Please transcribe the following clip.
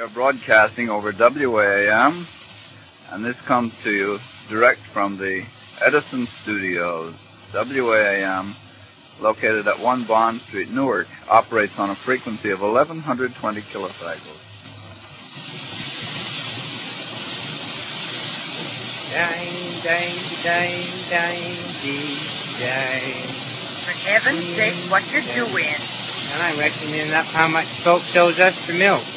are broadcasting over WAAM, and this comes to you direct from the Edison Studios. WAAM, located at 1 Bond Street, Newark, operates on a frequency of 1120 kilocycles. Dang, dang, dang, dang, dang. For heaven's sake, what you're doing? And I'm reckoning up how much folks owes us for milk.